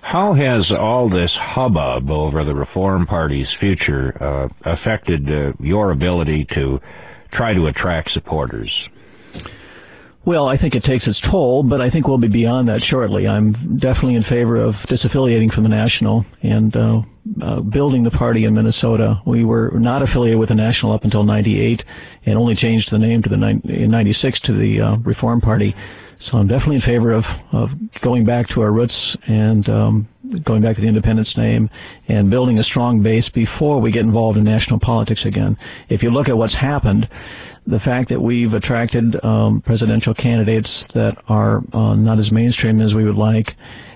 How has all this hubbub over the Reform Party's future affected your ability to try to attract supporters? Well, I think it takes its toll, but I think we'll be beyond that shortly. I'm definitely in favor of disaffiliating from the National and building the party in Minnesota. We were not affiliated with the National up until '98 and only changed the name to in '96 to the Reform Party. So I'm definitely in favor of going back to our roots and going back to the independence name and building a strong base before we get involved in national politics again. If you look at what's happened, the fact that we've attracted presidential candidates that are not as mainstream as we would like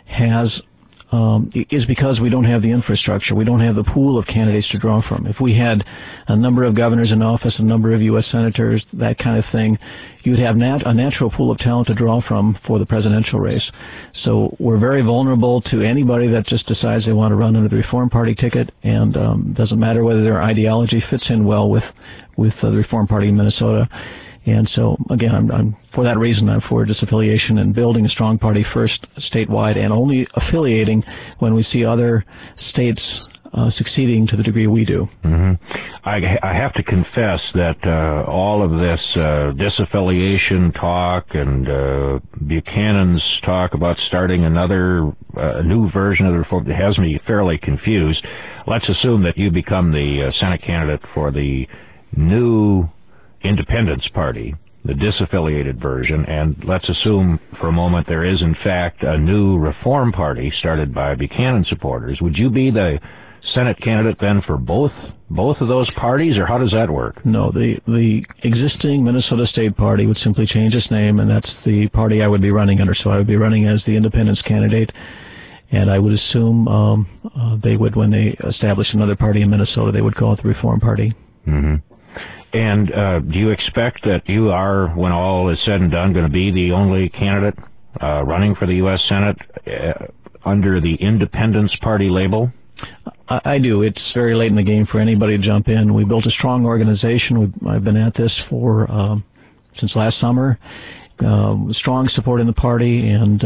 is because we don't have the infrastructure. We don't have the pool of candidates to draw from. If we had a number of governors in office, a number of U.S. senators, that kind of thing, you'd have a natural pool of talent to draw from for the presidential race. So we're very vulnerable to anybody that just decides they want to run under the Reform Party ticket, and doesn't matter whether their ideology fits in well with the Reform Party in Minnesota. And so, again, I'm for that reason, I'm for disaffiliation and building a strong party first statewide and only affiliating when we see other states succeeding to the degree we do. Mm-hmm. I have to confess that all of this disaffiliation talk and Buchanan's talk about starting another new version of the Reform has me fairly confused. Let's assume that you become the Senate candidate for the new Independence Party, the disaffiliated version, and let's assume for a moment there is in fact a new Reform Party started by Buchanan supporters. Would you be the Senate candidate then for both of those parties, or how does that work? No, the existing Minnesota State Party would simply change its name, and that's the party I would be running under. So I would be running as the Independence candidate, and I would assume they would, when they establish another party in Minnesota, they would call it the Reform Party. Mm-hmm. And do you expect that you are, when all is said and done, going to be the only candidate running for the U.S. Senate under the Independence Party label? I do. It's very late in the game for anybody to jump in. We built a strong organization. I've been at this for since last summer. Strong support in the party, and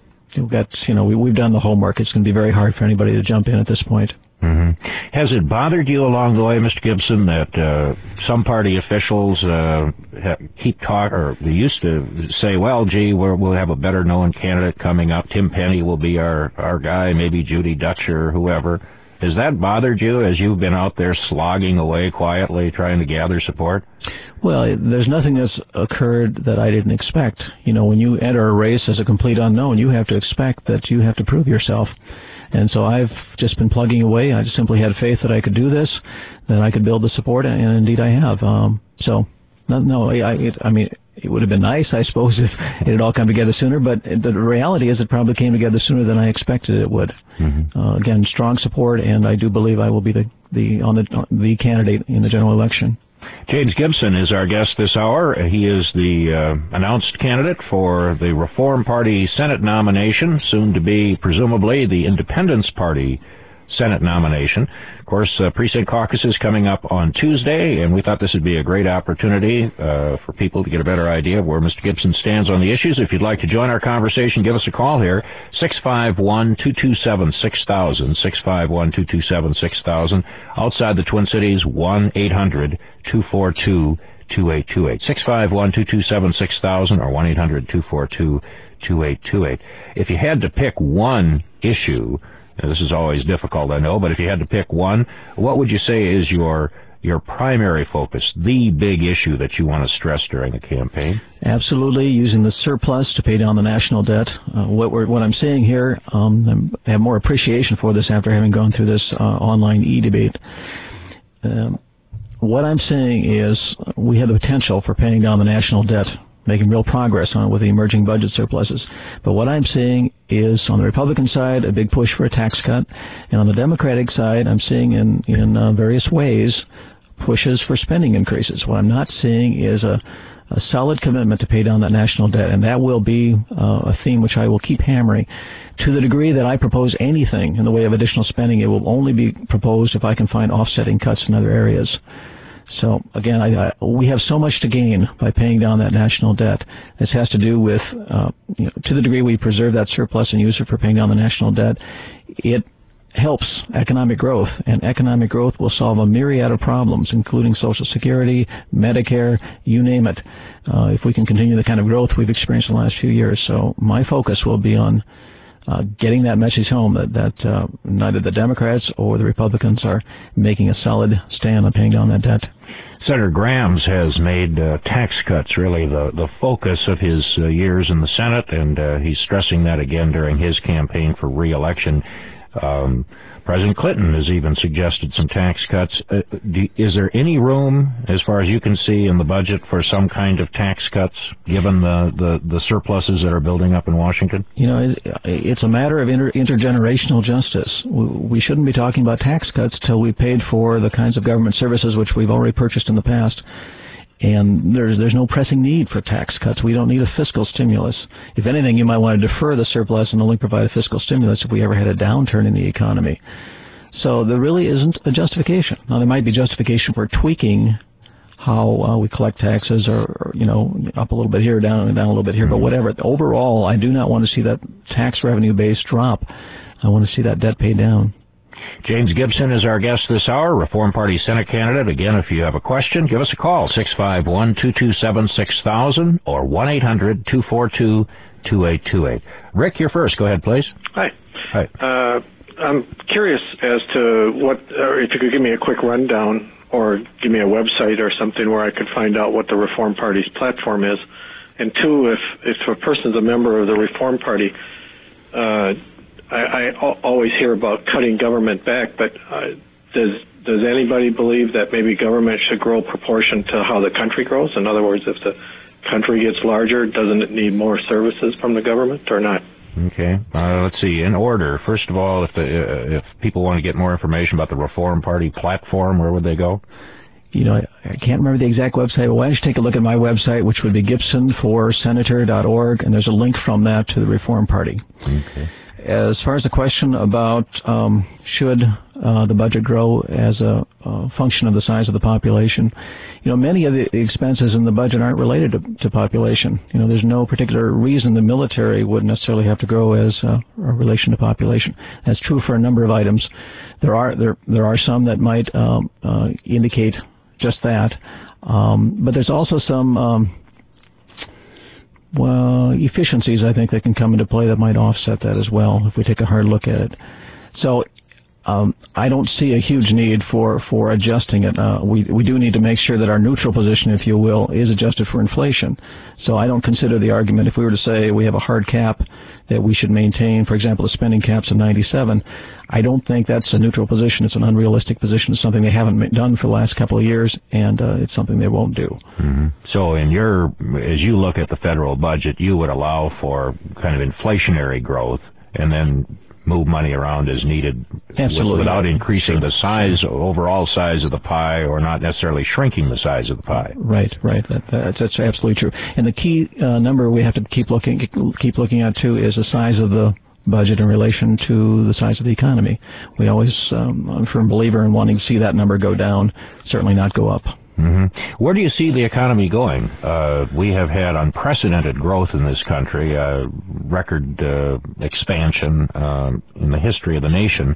we've done the homework. It's going to be very hard for anybody to jump in at this point. Mm-hmm. Has it bothered you along the way, Mr. Gibson, that some party officials keep talking, or they used to say, well, gee, we'll have a better-known candidate coming up. Tim Penny will be our guy, maybe Judy Dutcher or whoever. Has that bothered you as you've been out there slogging away quietly trying to gather support? Well, there's nothing that's occurred that I didn't expect. When you enter a race as a complete unknown, you have to expect that you have to prove yourself. And so I've just been plugging away. I just simply had faith that I could do this, that I could build the support, and indeed I have. It would have been nice, I suppose, if it had all come together sooner, but the reality is it probably came together sooner than I expected it would. Mm-hmm. Again, strong support, and I do believe I will be the candidate in the general election. James Gibson is our guest this hour. He is the announced candidate for the Reform Party Senate nomination, soon to be, presumably, the Independence Party Senate nomination. Of course, precinct caucus is coming up on Tuesday, and we thought this would be a great opportunity for people to get a better idea of where Mr. Gibson stands on the issues. If you'd like to join our conversation, give us a call here, 651-227-6000, 651-227-6000. Outside the Twin Cities, 1-800-242-2828, 651-227-6000 or 1-800-242-2828. If you had to pick one issue, this is always difficult, I know, but if you had to pick one, what would you say is your primary focus, the big issue that you want to stress during the campaign? Absolutely, using the surplus to pay down the national debt. What I'm saying here, I have more appreciation for this after having gone through this online e-debate. What I'm saying is we have the potential for paying down the national debt, making real progress on it with the emerging budget surpluses. But what I'm seeing is, on the Republican side, a big push for a tax cut, and on the Democratic side, I'm seeing in various ways pushes for spending increases. What I'm not seeing is a solid commitment to pay down that national debt, and that will be a theme which I will keep hammering. To the degree that I propose anything in the way of additional spending, it will only be proposed if I can find offsetting cuts in other areas. So again, we have so much to gain by paying down that national debt. This has to do with, to the degree we preserve that surplus and use it for paying down the national debt, it helps economic growth, and economic growth will solve a myriad of problems, including Social Security, Medicare, you name it, if we can continue the kind of growth we've experienced in the last few years. So my focus will be on getting that message home that neither the Democrats or the Republicans are making a solid stand on paying down that debt. Senator Grahams has made tax cuts really the focus of his years in the Senate, and he's stressing that again during his campaign for re-election. President Clinton has even suggested some tax cuts. Is there any room, as far as you can see, in the budget for some kind of tax cuts, given the surpluses that are building up in Washington? It's a matter of intergenerational justice. We shouldn't be talking about tax cuts till we paid for the kinds of government services which we've already purchased in the past. And there's no pressing need for tax cuts. We don't need a fiscal stimulus. If anything, you might want to defer the surplus and only provide a fiscal stimulus if we ever had a downturn in the economy. So there really isn't a justification. Now, there might be justification for tweaking how we collect taxes, or up a little bit here, down a little bit here, but whatever. Overall, I do not want to see that tax revenue base drop. I want to see that debt paid down. James Gibson is our guest this hour, Reform Party Senate candidate. Again, if you have a question, give us a call, 651-227-6000 or 1-800-242-2828. Rick, you're first. Go ahead, please. Hi. Hi. I'm curious as to if you could give me a quick rundown or give me a website or something where I could find out what the Reform Party's platform is. And two, if a person's a member of the Reform Party, I always hear about cutting government back, but does anybody believe that maybe government should grow proportion to how the country grows? In other words, if the country gets larger, doesn't it need more services from the government or not? Okay. Let's see. In order, first of all, if people want to get more information about the Reform Party platform, where would they go? I can't remember the exact website, but why don't you take a look at my website, which would be gibsonforsenator.org, and there's a link from that to the Reform Party. Okay. As far as the question about should the budget grow as a function of the size of the population, many of the expenses in the budget aren't related to population. There's no particular reason the military would necessarily have to grow as a relation to population. That's true for a number of items. There are some that might indicate just that, but there's also some efficiencies, I think, that can come into play that might offset that as well if we take a hard look at it. So I don't see a huge need for adjusting it. We do need to make sure that our neutral position, if you will, is adjusted for inflation. So I don't consider the argument, if we were to say we have a hard cap that we should maintain, for example, the spending caps of 97, I don't think that's a neutral position. It's an unrealistic position. It's something they haven't done for the last couple of years, and it's something they won't do. Mm-hmm. So as you look at the federal budget, you would allow for kind of inflationary growth and then move money around as needed. Absolutely. Without increasing the overall size of the pie, or not necessarily shrinking the size of the pie. Right. That's absolutely true. And the key number we have to keep looking at too is the size of the budget in relation to the size of the economy. We always, I'm a firm believer in wanting to see that number go down, certainly not go up. Mm-hmm. Where do you see the economy going? We have had unprecedented growth in this country, record expansion in the history of the nation.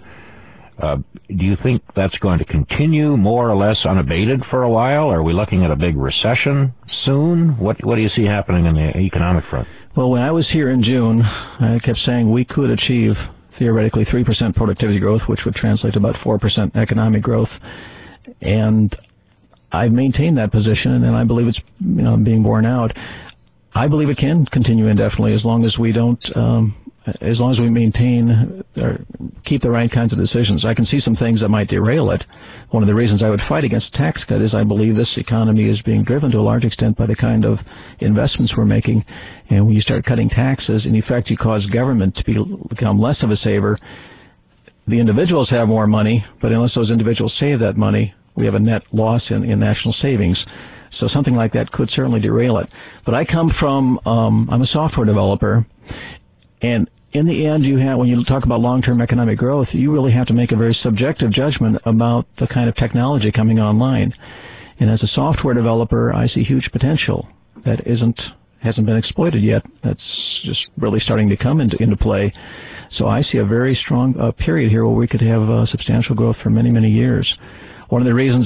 Do you think that's going to continue more or less unabated for a while? Are we looking at a big recession soon? What do you see happening in the economic front? Well, when I was here in June, I kept saying we could achieve theoretically 3% productivity growth, which would translate to about 4% economic growth. And I've maintained that position, and I believe it's being borne out. I believe it can continue indefinitely as long as we don't, as long as we maintain or keep the right kinds of decisions. I can see some things that might derail it. One of the reasons I would fight against a tax cut is I believe this economy is being driven to a large extent by the kind of investments we're making. And when you start cutting taxes, in effect, you cause government to become less of a saver. The individuals have more money, but unless those individuals save that money, we have a net loss in national savings. So something like that could certainly derail it. But I come from, I'm a software developer, and in the end, when you talk about long-term economic growth, you really have to make a very subjective judgment about the kind of technology coming online. And as a software developer, I see huge potential that hasn't been exploited yet. That's just really starting to come into play. So I see a very strong period here where we could have substantial growth for many, many years. One of the reasons,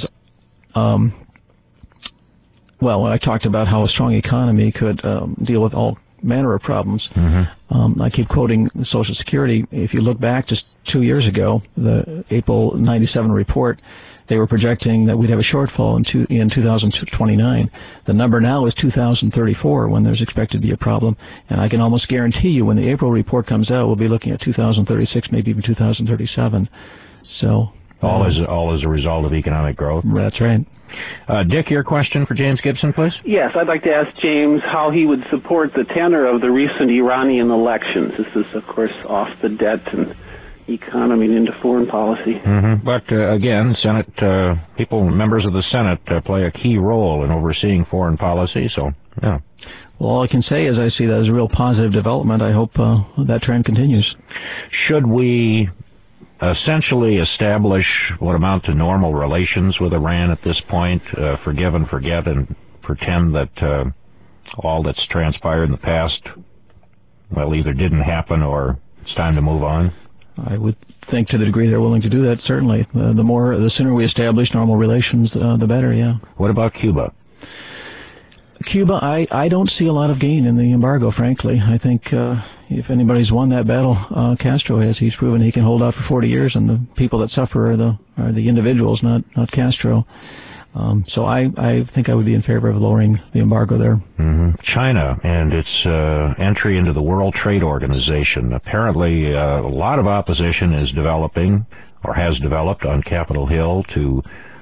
when I talked about how a strong economy could deal with all manner of problems, I keep quoting Social Security. If you look back just 2 years ago, the April 97 report, they were projecting that we'd have a shortfall in 2029. The number now is 2034 when there's expected to be a problem. And I can almost guarantee you when the April report comes out, we'll be looking at 2036, maybe even 2037. So all as a result of economic growth. That's right. Dick, your question for James Gibson, please? Yes, I'd like to ask James how he would support the tenor of the recent Iranian elections. This is, of course, off the debt and economy and into foreign policy. But again, Senate members of the Senate play a key role in overseeing foreign policy, so, yeah. Well, all I can say is I see that as a real positive development. I hope that trend continues. Should we essentially establish what amount to normal relations with Iran at this point, forgive and forget and pretend that all that's transpired in the past, well, either didn't happen or it's time to move on? I would think to the degree they're willing to do that, certainly. The sooner we establish normal relations, the better, yeah. What about Cuba? Cuba, I don't see a lot of gain in the embargo, frankly. I think if anybody's won that battle, Castro has. He's proven he can hold out for 40 years, and the people that suffer are the individuals, not Castro. So I think I would be in favor of lowering the embargo there. China and its entry into the World Trade Organization. Apparently, a lot of opposition is developing, or has developed, on Capitol Hill to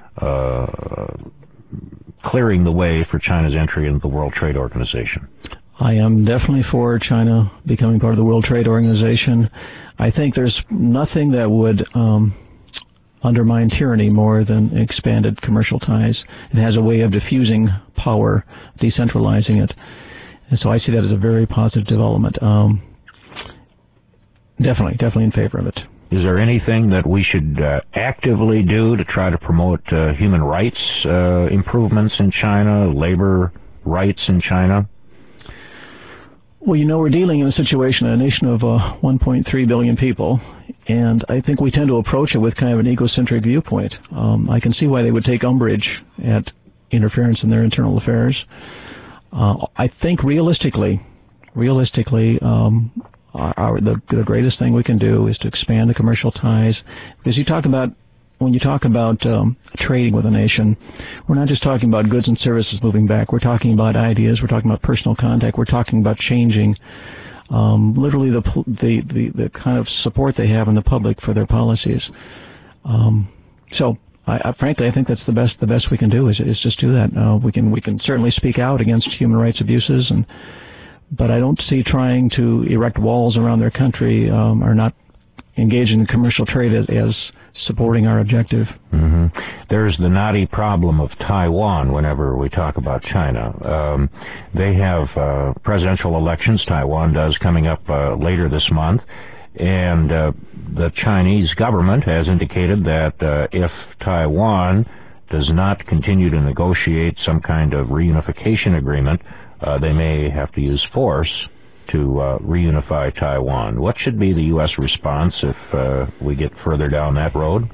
clearing the way for China's entry into the World Trade Organization. I am definitely for China becoming part of the World Trade Organization. I think there's nothing that would undermine tyranny more than expanded commercial ties. It has a way of diffusing power, decentralizing it. And so I see that as a very positive development. Definitely in favor of it. Is there anything that we should actively do to try to promote human rights improvements in China, labor rights in China? Well, we're dealing in a situation, a nation of 1.3 billion people, and I think we tend to approach it with kind of an egocentric viewpoint. I can see why they would take umbrage at interference in their internal affairs. I think realistically, the greatest thing we can do is to expand the commercial ties, because when you talk about trading with a nation, we're not just talking about goods and services moving back. We're talking about ideas. We're talking about personal contact. We're talking about changing literally the kind of support they have in the public for their policies. So frankly, I think that's the best we can do is just do that. We can certainly speak out against human rights abuses, but I don't see trying to erect walls around their country or not engaging in commercial trade as supporting our objective. There's the knotty problem of Taiwan whenever we talk about China. They have presidential elections, Taiwan does, coming up later this month, and the Chinese government has indicated that if Taiwan does not continue to negotiate some kind of reunification agreement, they may have to use force to reunify Taiwan. What should be the U.S. response if we get further down that road?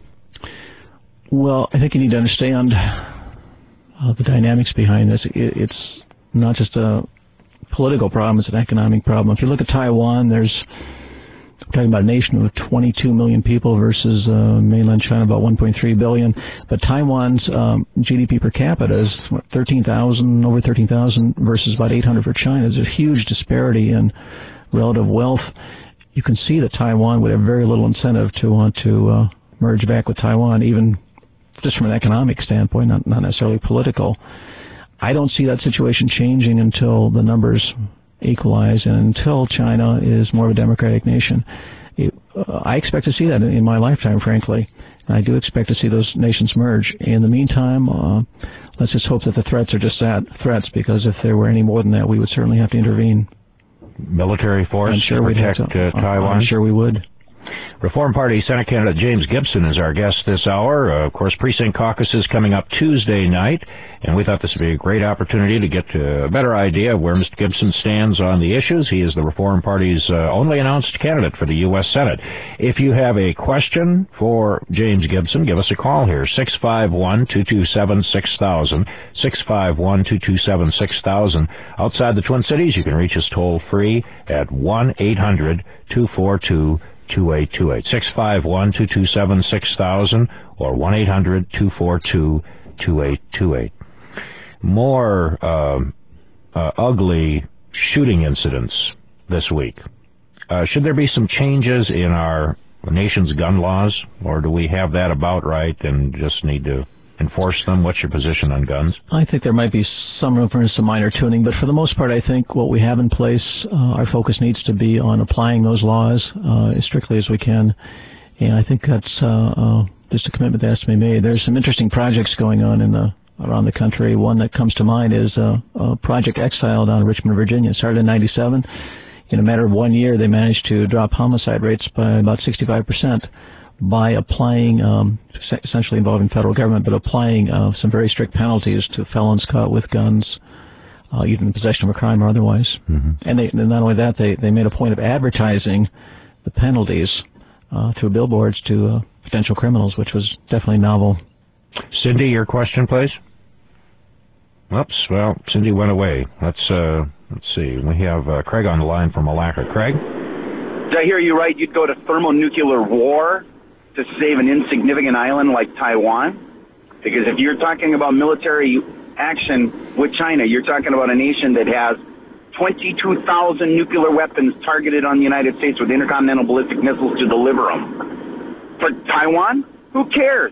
Well, I think you need to understand the dynamics behind this. It's not just a political problem, it's an economic problem. If you look at Taiwan, we're talking about a nation of 22 million people versus mainland China, about 1.3 billion. But Taiwan's GDP per capita is over 13,000 versus about 800 for China. There's a huge disparity in relative wealth. You can see that Taiwan would have very little incentive to want to merge back with Taiwan, even just from an economic standpoint, not necessarily political. I don't see that situation changing until the numbers equalize and until China is more of a democratic nation. I expect to see that in my lifetime, frankly. I do expect to see those nations merge. In the meantime, let's just hope that the threats are just that, threats, because if there were any more than that, we would certainly have to intervene. Military force to protect Taiwan? I'm sure we would. Reform Party Senate candidate James Gibson is our guest this hour. Of course, precinct caucus is coming up Tuesday night, and we thought this would be a great opportunity to get a better idea of where Mr. Gibson stands on the issues. He is the Reform Party's only announced candidate for the U.S. Senate. If you have a question for James Gibson, give us a call here, 651-227-6000, 651-227-6000. Outside the Twin Cities, you can reach us toll-free at 1-800-242-2828, 651-227-6000 or 1-800-242-2828. More ugly shooting incidents this week. Should there be some changes in our nation's gun laws, or do we have that about right and just need to enforce them? What's your position on guns? I think there might be some room for some minor tuning, but for the most part, I think what we have in place, our focus needs to be on applying those laws as strictly as we can, and I think that's just a commitment that has to be made. There's some interesting projects going on around the country. One that comes to mind is Project Exile down in Richmond, Virginia. It started in '97. In a matter of 1 year, they managed to drop homicide rates by about 65%. by applying, essentially involving federal government, but applying some very strict penalties to felons caught with guns, either in possession of a crime or otherwise. Mm-hmm. And not only that, they made a point of advertising the penalties through billboards to potential criminals, which was definitely novel. Cindy, your question, please. Oops, well, Cindy went away. Let's see. We have Craig on the line from Malacca. Craig? Did I hear you right? You'd go to thermonuclear war to save an insignificant island like Taiwan? Because if you're talking about military action with China, you're talking about a nation that has 22,000 nuclear weapons targeted on the United States with intercontinental ballistic missiles to deliver them. For Taiwan? Who cares?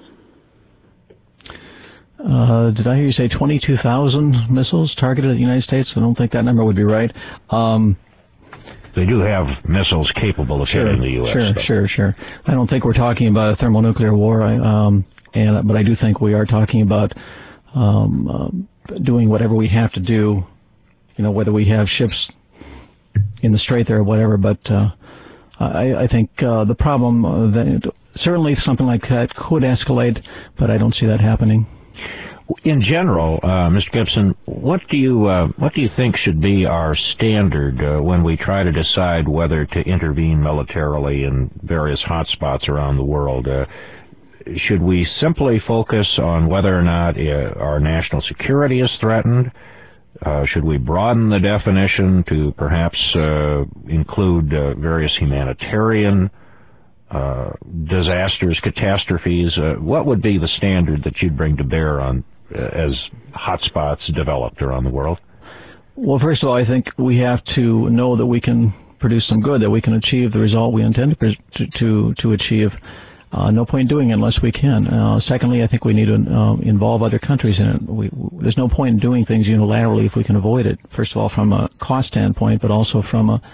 Did I hear you say 22,000 missiles targeted at the United States? I don't think that number would be right. They do have missiles capable of hitting the U.S. Sure. I don't think we're talking about a thermonuclear war, but I do think we are talking about doing whatever we have to do, whether we have ships in the strait there or whatever. But I think the problem, that certainly something like that could escalate, but I don't see that happening. In general, Mr. Gibson, what do you think should be our standard when we try to decide whether to intervene militarily in various hotspots around the world? Should we simply focus on whether or not our national security is threatened? Should we broaden the definition to perhaps include various humanitarian disasters, catastrophes? What would be the standard that you'd bring to bear on as hotspots developed around the world? Well, first of all, I think we have to know that we can produce some good, that we can achieve the result we intend to achieve. No point doing it unless we can. Secondly, I think we need to involve other countries in it. There's no point in doing things unilaterally if we can avoid it. First of all, from a cost standpoint, but also from a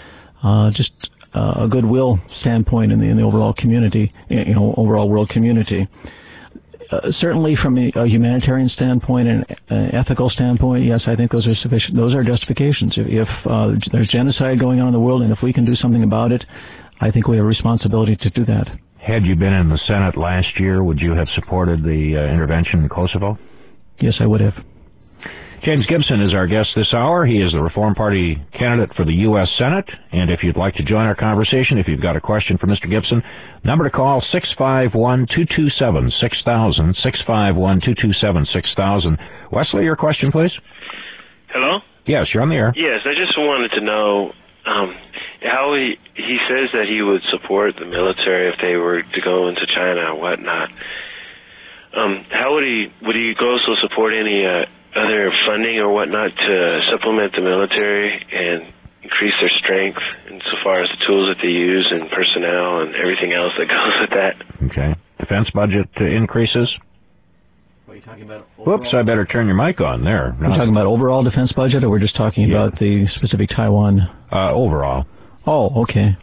goodwill standpoint in the overall community, overall world community. Certainly, from a humanitarian standpoint and an ethical standpoint, yes, I think those are sufficient. Those are justifications. If there's genocide going on in the world, and if we can do something about it, I think we have a responsibility to do that. Had you been in the Senate last year, would you have supported the intervention in Kosovo? Yes, I would have. James Gibson is our guest this hour. He is the Reform Party candidate for the U.S. Senate. And if you'd like to join our conversation, if you've got a question for Mr. Gibson, number to call, 651-227-6000, 651-227-6000. Wesley, your question, please. Hello? Yes, you're on the air. Yes, I just wanted to know how he says that he would support the military if they were to go into China or whatnot. How would he also support any other funding or whatnot to supplement the military and increase their strength insofar as the tools that they use and personnel and everything else that goes with that? Okay. Defense budget increases? What are you talking about? Overall? Whoops, I better turn your mic on there. Are you talking about overall defense budget, or we're just talking about the specific Taiwan? Overall. Oh, okay.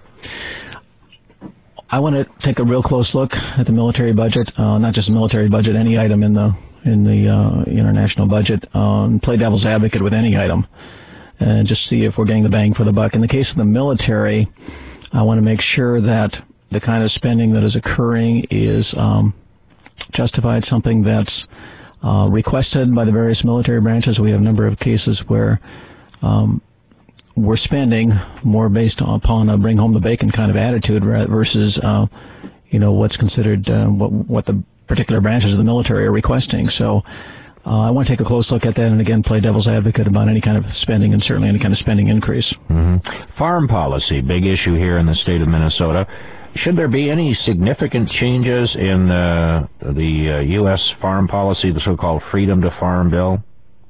I want to take a real close look at the military budget, not just the military budget, any item in the international budget, play devil's advocate with any item, and just see if we're getting the bang for the buck. In the case of the military, I want to make sure that the kind of spending that is occurring is justified, something that's requested by the various military branches. We have a number of cases where we're spending more based upon a bring home the bacon kind of attitude versus what's considered what the particular branches of the military are requesting. So I want to take a close look at that and again play devil's advocate about any kind of spending and certainly any kind of spending increase. Farm policy, big issue here in the state of Minnesota. Should there be any significant changes in the U.S. farm policy, the so-called Freedom to Farm bill?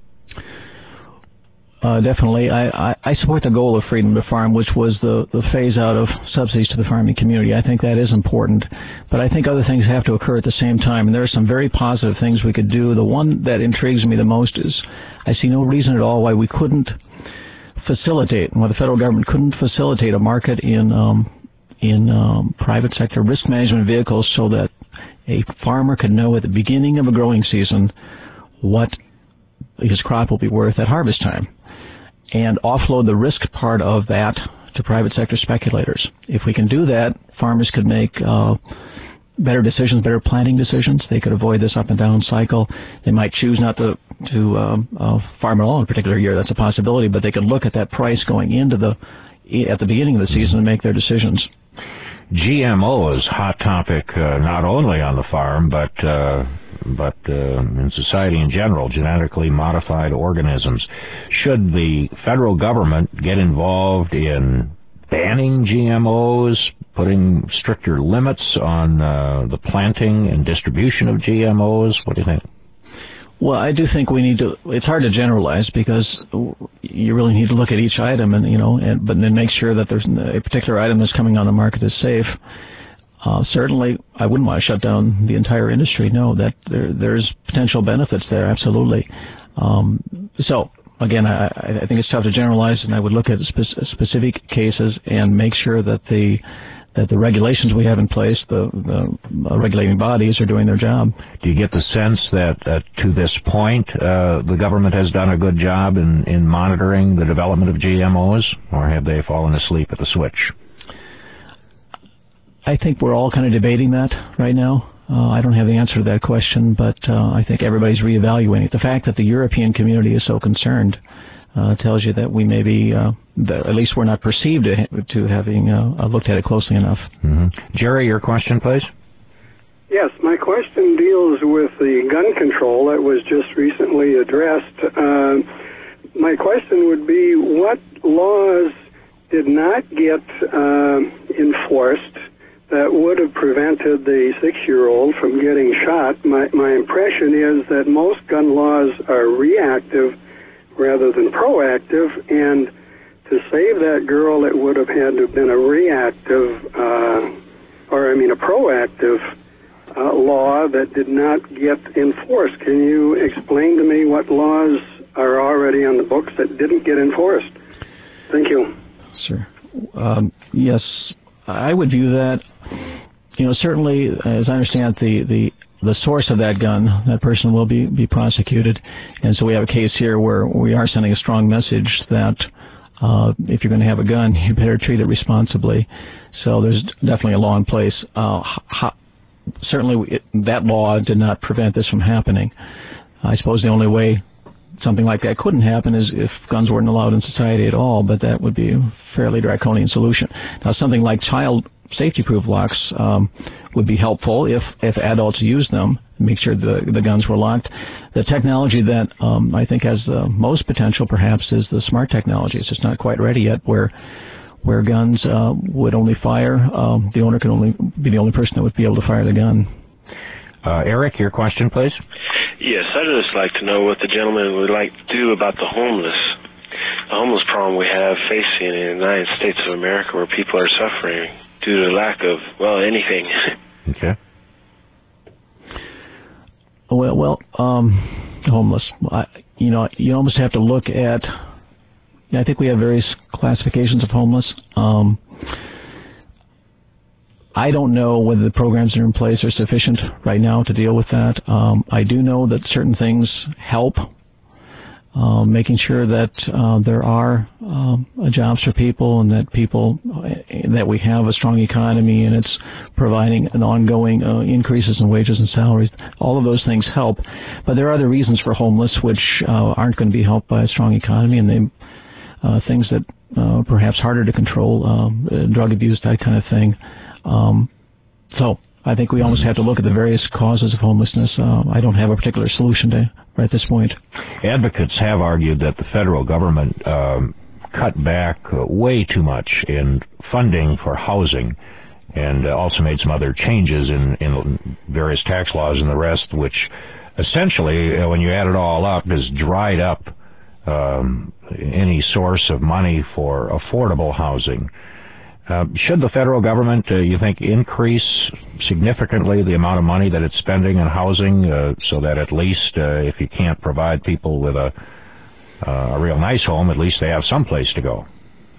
Definitely. I support the goal of Freedom to Farm, which was the phase out of subsidies to the farming community. I think that is important. But I think other things have to occur at the same time, and there are some very positive things we could do. The one that intrigues me the most is I see no reason at all why we couldn't facilitate, why the federal government couldn't facilitate a market in private sector risk management vehicles so that a farmer could know at the beginning of a growing season what his crop will be worth at harvest time, and offload the risk part of that to private sector speculators. If we can do that, farmers could make better decisions, better planting decisions. They could avoid this up and down cycle. They might choose not to farm at all in a particular year. That's a possibility, but they could look at that price going into at the beginning of the season and make their decisions. GMO is hot topic not only on the farm, but in society in general, genetically modified organisms. Should the federal government get involved in banning GMOs, putting stricter limits on the planting and distribution of GMOs? What do you think? Well, I do think we need to. It's hard to generalize because you really need to look at each item, but then make sure that there's a particular item that's coming on the market is safe. Certainly, I wouldn't want to shut down the entire industry. No, that there's potential benefits there, absolutely. So again, I think it's tough to generalize, and I would look at specific cases and make sure that the regulations we have in place, the regulating bodies, are doing their job. Do you get the sense that to this point the government has done a good job in monitoring the development of GMOs, or have they fallen asleep at the switch? I think we're all kind of debating that right now. I don't have the answer to that question, but I think everybody's reevaluating it. The fact that the European community is so concerned tells you that we may be, that at least we're not perceived to having looked at it closely enough. Jerry, your question, please. Yes, my question deals with the gun control that was just recently addressed. My question would be, what laws did not get enforced that would have prevented the 6-year-old from getting shot? My impression is that most gun laws are reactive rather than proactive, and to save that girl, it would have had to have been a proactive law that did not get enforced. Can you explain to me what laws are already on the books that didn't get enforced? Thank you. Sure. Yes, I would view that. Certainly, as I understand it, the source of that gun, that person will be prosecuted. And so we have a case here where we are sending a strong message that if you're going to have a gun, you better treat it responsibly. So there's definitely a law in place. Certainly, that law did not prevent this from happening. I suppose the only way something like that couldn't happen is if guns weren't allowed in society at all, but that would be a fairly draconian solution. Now, something like child safety-proof locks would be helpful if adults use them, make sure the guns were locked. The technology that I think has the most potential, perhaps, is the smart technology. It's just not quite ready yet, where guns would only fire, the owner could only be the only person that would be able to fire the gun. Eric, your question, please. Yes, I'd just like to know what the gentleman would like to do about the homeless problem we have facing in the United States of America, where people are suffering due to lack of, anything. Okay. Well, homeless. You almost have to look at. I think we have various classifications of homeless. I don't know whether the programs that are in place are sufficient right now to deal with that. I do know that certain things help. making sure that there are jobs for people, and that we have a strong economy, and it's providing an ongoing increases in wages and salaries. All of those things help, but there are other reasons for homeless which aren't going to be helped by a strong economy, and things that perhaps harder to control, drug abuse, that kind of thing. So I think we almost have to look at the various causes of homelessness. I don't have a particular solution at this point. Advocates have argued that the federal government cut back way too much in funding for housing, and also made some other changes in various tax laws and the rest, which essentially, when you add it all up, has dried up any source of money for affordable housing. Should the federal government, you think, increase significantly the amount of money that it's spending on housing, so that at least if you can't provide people with a real nice home, at least they have some place to go?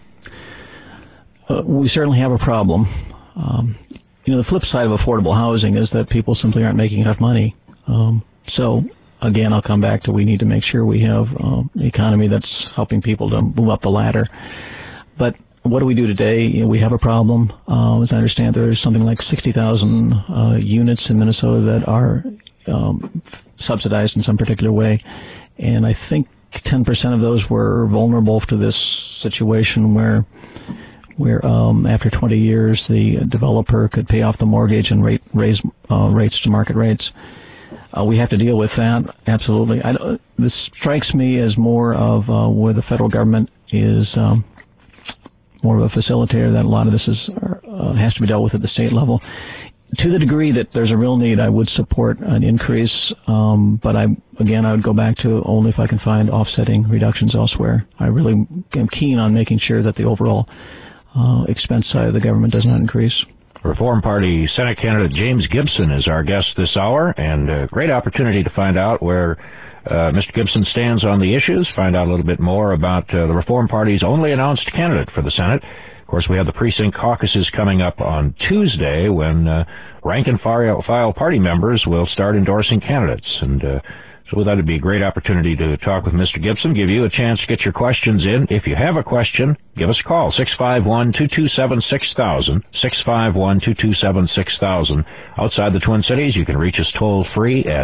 We certainly have a problem. The flip side of affordable housing is that people simply aren't making enough money. So again, I'll come back to we need to make sure we have an economy that's helping people to move up the ladder. But what do we do today? We have a problem. As I understand, there's something like 60,000 units in Minnesota that are subsidized in some particular way, and I think 10% of those were vulnerable to this situation where after 20 years the developer could pay off the mortgage and raise rates to market rates. We have to deal with that, absolutely. This strikes me as more of where the federal government is more of a facilitator, that a lot of this has to be dealt with at the state level. To the degree that there's a real need, I would support an increase, but I would go back to only if I can find offsetting reductions elsewhere. I really am keen on making sure that the overall expense side of the government does not increase. Reform Party Senate candidate James Gibson is our guest this hour, and a great opportunity to find out where Mr. Gibson stands on the issues, find out a little bit more about the Reform Party's only announced candidate for the Senate. Of course, we have the precinct caucuses coming up on Tuesday when rank-and-file party members will start endorsing candidates. And so we thought it'd be a great opportunity to talk with Mr. Gibson, give you a chance to get your questions in. If you have a question, give us a call, 651-227-6000, 651-227-6000. Outside the Twin Cities, you can reach us toll-free at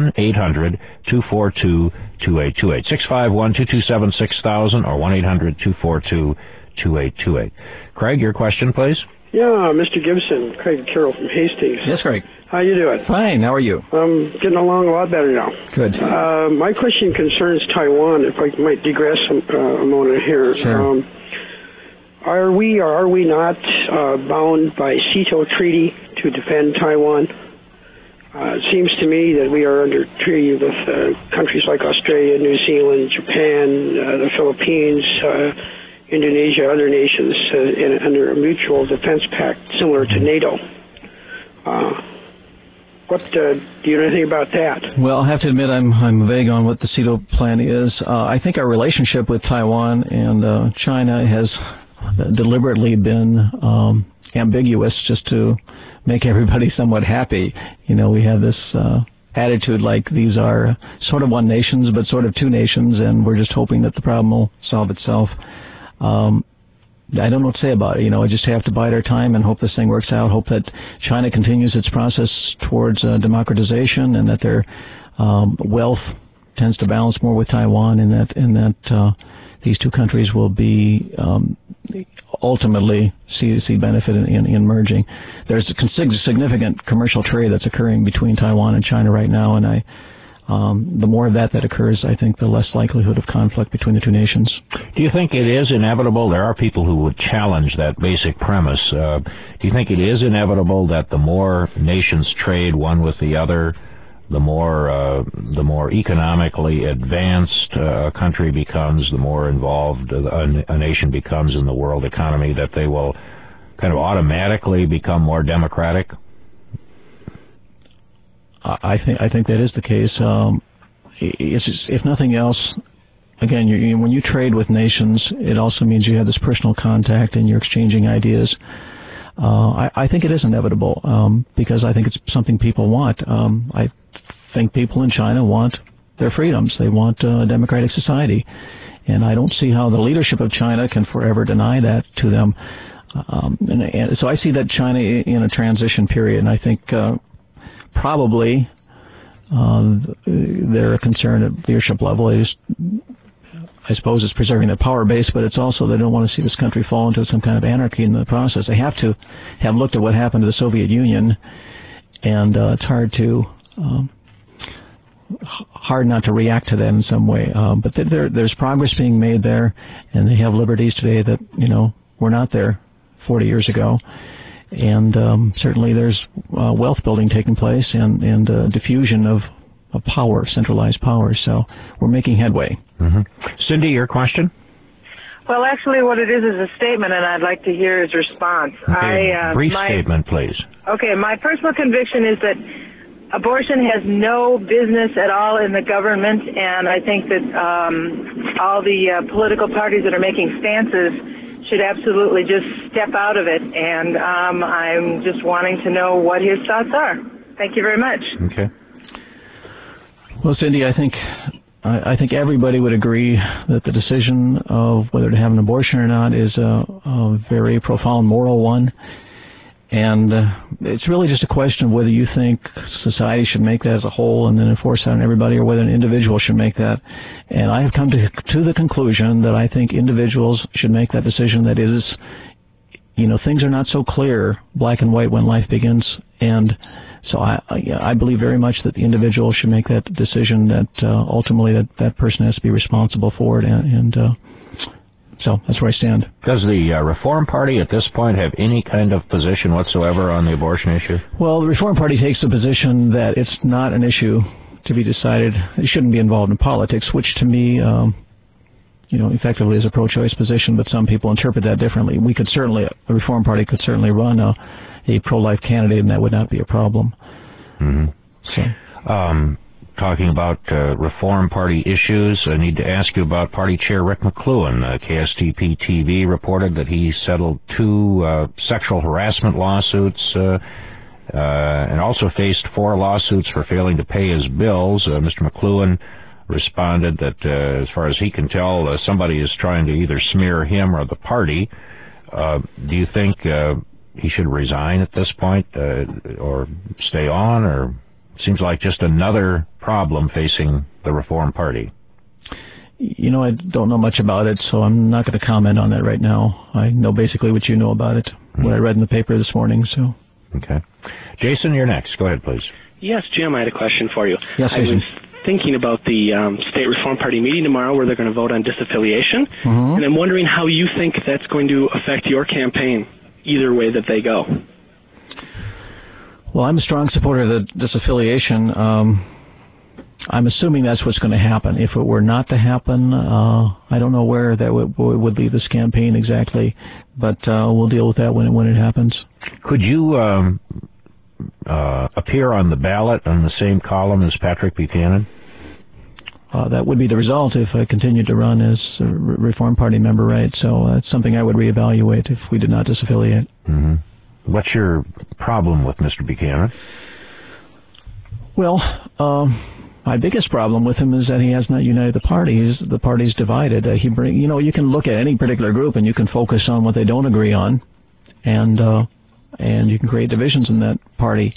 1-800-242-2828, 651-227-6000 or 1-800-242-2828. Craig, your question, please. Yeah, Mr. Gibson, Craig Carroll from Hastings. Yes, Craig. How you doing? Fine. How are you? I'm getting along a lot better now. Good. My question concerns Taiwan, if I might digress a moment here. Sure. Are we or are we not bound by SEATO Treaty to defend Taiwan? It seems to me that we are under treaty with countries like Australia, New Zealand, Japan, the Philippines, Indonesia, other nations under a mutual defense pact similar to NATO. Do you know anything about that? Well, I have to admit I'm vague on what the SEATO plan is. I think our relationship with Taiwan and China has deliberately been ambiguous just to make everybody somewhat happy. We have this attitude like these are sort of one nations but sort of two nations, and we're just hoping that the problem will solve itself. I don't know what to say about it. I just have to bide our time and hope this thing works out, hope that China continues its process towards democratization, and that their wealth tends to balance more with Taiwan, and that these two countries will be ultimately see benefit in merging. There's a significant commercial trade that's occurring between Taiwan and China right now, and the more of that occurs, I think the less likelihood of conflict between the two nations. Do you think it is inevitable? There are people who would challenge that basic premise. Do you think it is inevitable that the more nations trade one with the other, the more economically advanced a country becomes, the more involved a nation becomes in the world economy, that they will kind of automatically become more democratic? I think that is the case. If nothing else, again, when you trade with nations, it also means you have this personal contact and you're exchanging ideas. I think it is inevitable because I think it's something people want. I think people in China want their freedoms. They want a democratic society. And I don't see how the leadership of China can forever deny that to them. And so I see that China in a transition period, and I think probably they're concerned at leadership level. I suppose it's preserving their power base, but it's also they don't want to see this country fall into some kind of anarchy in the process. They have to have looked at what happened to the Soviet Union, and it's hard not to react to that in some way. But there's progress being made there, and they have liberties today that were not there 40 years ago. And certainly there's wealth building taking place and diffusion of power, centralized power. So we're making headway. Mm-hmm. Cindy, your question? Well, actually, what it is a statement, and I'd like to hear his response. Okay, brief statement, please. Okay, my personal conviction is that abortion has no business at all in the government, and I think that all the political parties that are making stances should absolutely just step out of it, and I'm just wanting to know what his thoughts are. Thank you very much. Okay. Well, Cindy, I think everybody would agree that the decision of whether to have an abortion or not is a very profound moral one. And it's really just a question of whether you think society should make that as a whole and then enforce that on everybody, or whether an individual should make that. And I have come to the conclusion that I think individuals should make that decision. That is, things are not so clear, black and white, when life begins. And so I believe very much that the individual should make that decision, that ultimately that person has to be responsible for it. And so that's where I stand. Does the Reform Party at this point have any kind of position whatsoever on the abortion issue? Well, the Reform Party takes the position that it's not an issue to be decided. It shouldn't be involved in politics, which to me, effectively is a pro-choice position, but some people interpret that differently. The Reform Party could certainly run a pro-life candidate, and that would not be a problem. Mm-hmm. So. Talking about Reform Party issues, I need to ask you about Party Chair Rick McLuhan. KSTP-TV reported that he settled 2 sexual harassment lawsuits and also faced 4 lawsuits for failing to pay his bills. Mr. McLuhan responded that, as far as he can tell, somebody is trying to either smear him or the party. Do you think he should resign at this point or stay on, or seems like just another problem facing the Reform Party? I don't know much about it, so I'm not going to comment on that right now. I know basically what you know about it, what I read in the paper this morning. So. Okay. Jason, you're next. Go ahead, please. Yes, Jim, I had a question for you. Yes, I was thinking about the State Reform Party meeting tomorrow where they're going to vote on disaffiliation, and I'm wondering how you think that's going to affect your campaign, either way that they go. Well, I'm a strong supporter of the disaffiliation. I'm assuming that's what's going to happen. If it were not to happen, I don't know where that would leave this campaign exactly, but we'll deal with that when it happens. Could you appear on the ballot on the same column as Patrick Buchanan? That would be the result if I continued to run as a Reform Party member, right? So that's something I would reevaluate if we did not disaffiliate. Mm-hmm. What's your problem with Mr. Buchanan? Well, my biggest problem with him is that he has not united the party. The party's divided. You can look at any particular group and you can focus on what they don't agree on, and you can create divisions in that party.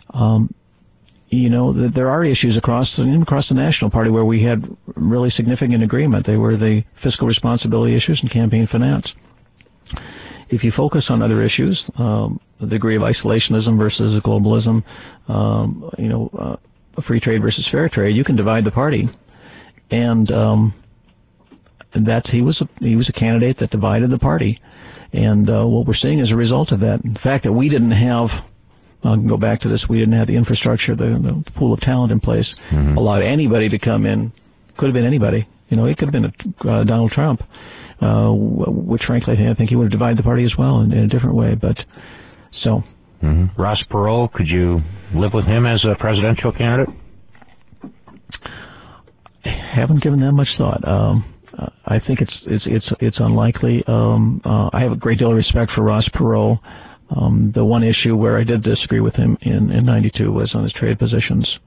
There are issues across the National Party where we had really significant agreement. They were the fiscal responsibility issues and campaign finance. If you focus on other issues, the degree of isolationism versus globalism, free trade versus fair trade, you can divide the party, and he was a candidate that divided the party, and what we're seeing as a result of that, the fact that we didn't have, I'll go back to this, we didn't have the infrastructure, the pool of talent in place, allowed anybody to come in. Could have been anybody. It could have been Donald Trump. Which frankly I think he would have divided the party as well in a different way. But so, Ross Perot, could you live with him as a presidential candidate? I haven't given that much thought. I think it's unlikely. I have a great deal of respect for Ross Perot. The one issue where I did disagree with him in '92 was on his trade positions.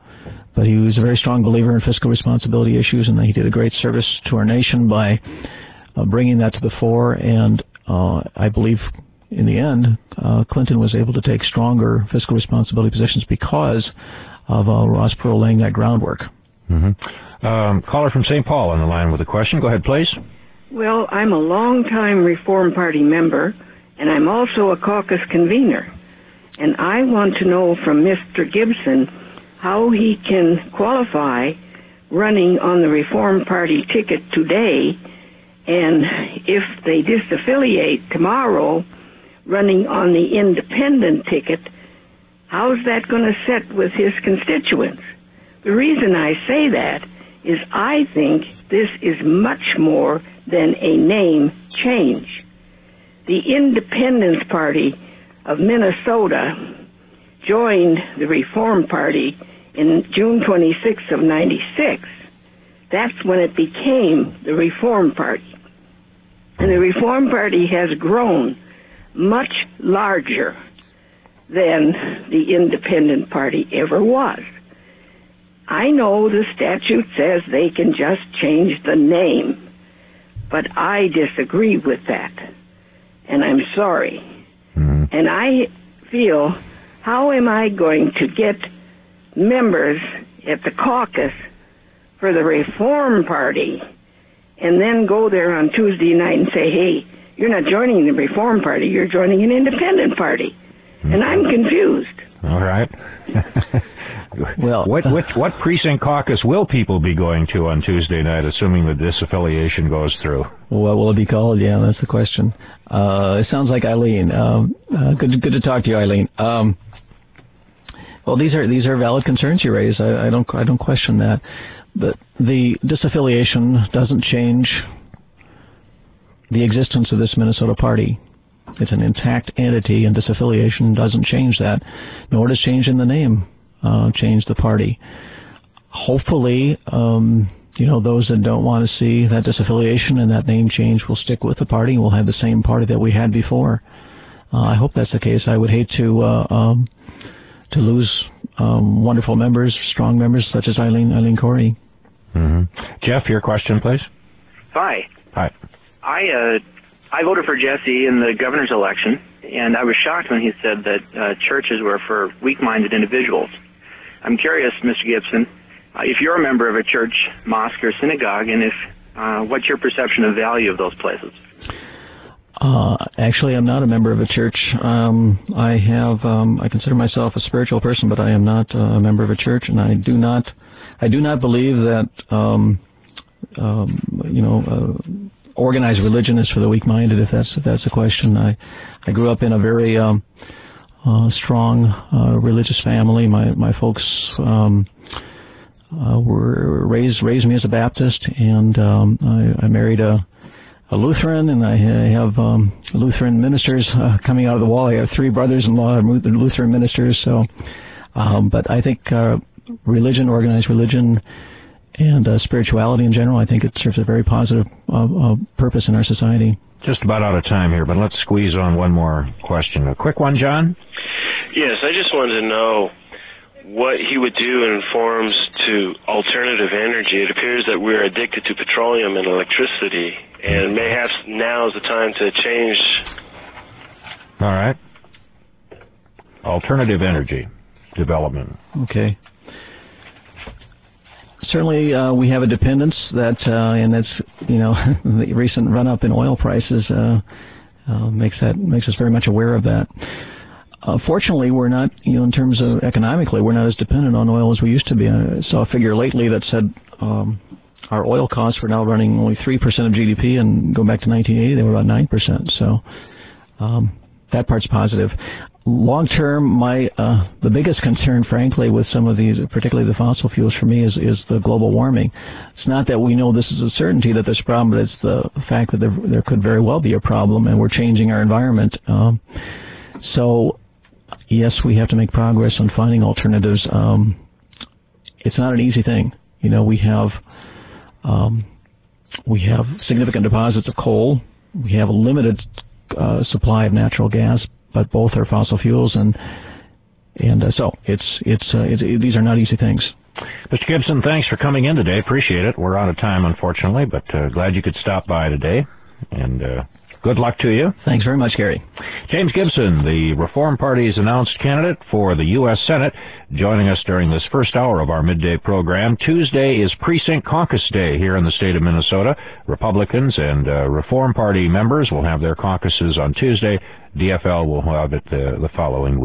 But he was a very strong believer in fiscal responsibility issues, and he did a great service to our nation by bringing that to the fore. And I believe, in the end, Clinton was able to take stronger fiscal responsibility positions because of Ross Perot laying that groundwork. Caller from St. Paul on the line with a question. Go ahead, please. Well, I'm a longtime Reform Party member, and I'm also a caucus convener. And I want to know from Mr. Gibson how he can qualify running on the Reform Party ticket today, and if they disaffiliate tomorrow, running on the independent ticket, how's that going to sit with his constituents? The reason I say that is I think this is much more than a name change. The Independence Party of Minnesota joined the Reform Party in June 26th of 96. That's when it became the Reform Party. And the Reform Party has grown much larger than the Independent Party ever was. I know the statute says they can just change the name, but I disagree with that, and I'm sorry. And I feel, how am I going to get members at the caucus for the Reform Party and then go there on Tuesday night and say, hey, you're not joining the Reform Party, you're joining an independent party? And I'm confused. All right. Well, what precinct caucus will people be going to on Tuesday night, assuming the disaffiliation goes through? What will it be called? Yeah, that's the question. It sounds like Eileen. Good to talk to you, Eileen. Well, these are valid concerns you raise. I don't question that. But the disaffiliation doesn't change the existence of this Minnesota party. It's an intact entity, and disaffiliation doesn't change that, nor does change in the name change the party. Hopefully, those that don't want to see that disaffiliation and that name change will stick with the party, and we'll have the same party that we had before. I hope that's the case. I would hate to lose wonderful members, strong members such as Eileen Corey. Jeff, your question, please. Hi. Hi. I voted for Jesse in the governor's election, and I was shocked when he said that churches were for weak-minded individuals. I'm curious, Mr. Gibson, if you're a member of a church, mosque, or synagogue, and if what's your perception of value of those places? Actually, I'm not a member of a church. I consider myself a spiritual person, but I am not a member of a church, and I do not believe that organized religion is for the weak-minded. If that's the question, I grew up in a very strong religious family. My folks were raised me as a Baptist, and I married a Lutheran, and I have Lutheran ministers coming out of the wall. I have 3 brothers-in-law Lutheran ministers. So, but I think religion, organized religion, and spirituality in general, I think it serves a very positive purpose in our society. Just about out of time here, but let's squeeze on one more question. A quick one, John? Yes, I just wanted to know what he would do in forms to alternative energy. It appears that we're addicted to petroleum and electricity, and mayhaps now is the time to change. All right. Alternative energy development. Okay. Certainly, we have a dependence and that's the recent run up in oil prices makes us very much aware of that. Fortunately, we're not, in terms of economically, we're not as dependent on oil as we used to be. I saw a figure lately that said our oil costs were now running only 3% of GDP, and go back to 1980, they were about 9%. So that part's positive. Long term, the biggest concern, frankly, with some of these, particularly the fossil fuels for me, is the global warming. It's not that we know this is a certainty that there's a problem, but it's the fact that there could very well be a problem, and we're changing our environment. So, yes, we have to make progress on finding alternatives. It's not an easy thing. We have significant deposits of coal. We have a limited supply of natural gas, but both are fossil fuels, and so these are not easy things. Mr. Gibson, thanks for coming in today. Appreciate it. We're out of time, unfortunately, but glad you could stop by today. And good luck to you. Thanks very much, Gary. James Gibson, the Reform Party's announced candidate for the U.S. Senate, joining us during this first hour of our midday program. Tuesday is Precinct Caucus Day here in the state of Minnesota. Republicans and Reform Party members will have their caucuses on Tuesday. DFL will have it the following week.